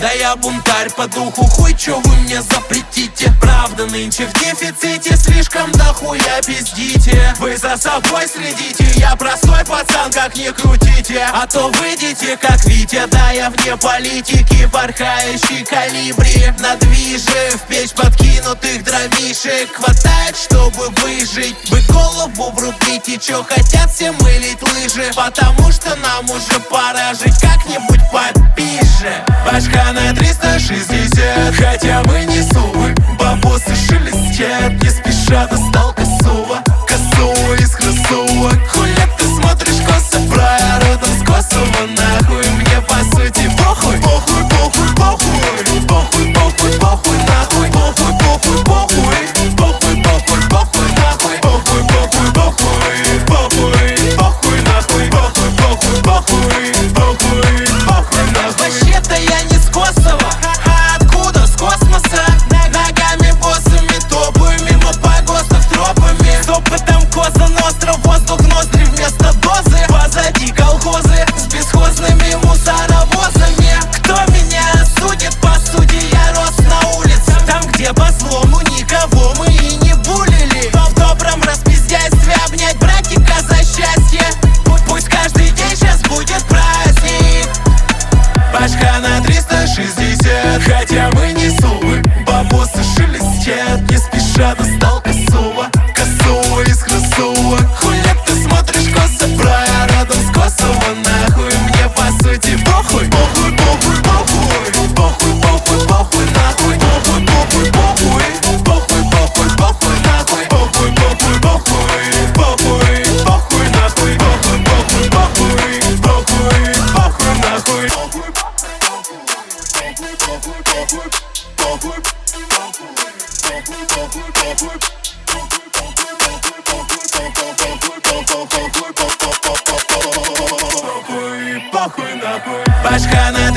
Да я бунтарь по духу, хуй, чё вы мне запретите? Правда нынче в дефиците, слишком дохуя пиздите. Вы за собой следите, я простой пацан, как ни крутите. А то выйдете, как Витя, да я вне политики. Порхающий калибри на движе, в печь подкинутых дровишек хватает, чтобы выжить. Вы голову врубите, чё хотят все мылить лыжи, потому что нам уже пора жить как-нибудь попиже. Башка на 360, хотя мы не сувы. Бабосы шелестят, не спеша достал косово. Косово из кроссовок. Хуля ты смотришь косо, фраер родом с Косово. Нахуй мне по сути похуй. Похуй, похуй, похуй. Похуй, похуй, похуй, нахуй. Похуй, похуй, похуй. Похуй, похуй, похуй, нахуй. Похуй, похуй, похуй. Похуй, похуй, нахуй. Похуй, похуй, похуй. Похуй, похуй, нахуй. Вообще-то я не с Косово, а откуда? С космоса. Ногами босами топаю мимо погостов тропами. С опытом Коза Ностра, воздух ноздри вместо дозы. Позади колхозы с бесхозными мусоровозами. Кто меня осудит, по сути я рос на улице, там, где по злому никого мы и не булили. В добром распиздяйстве обнять братика за счастье. Пусть каждый день сейчас будет праздник. Башка на 360, хотя мы не сувы. Бабосы шелестят, не спеша достал косово. Косово из кроссовок. Хуля ты смотришь косо, фраер родом с Косово. Нахуй мне по сути похуй. Похуй, похуй, похуй. Похуй, похуй, похуй, нахуй. Похуй, похуй, похуй. Похуй, похуй, похуй, нахуй. Похуй, похуй, похуй. Похуй, похуй, нахуй. Похуй, похуй, похуй. Похуй, похуй, нахуй. Башка на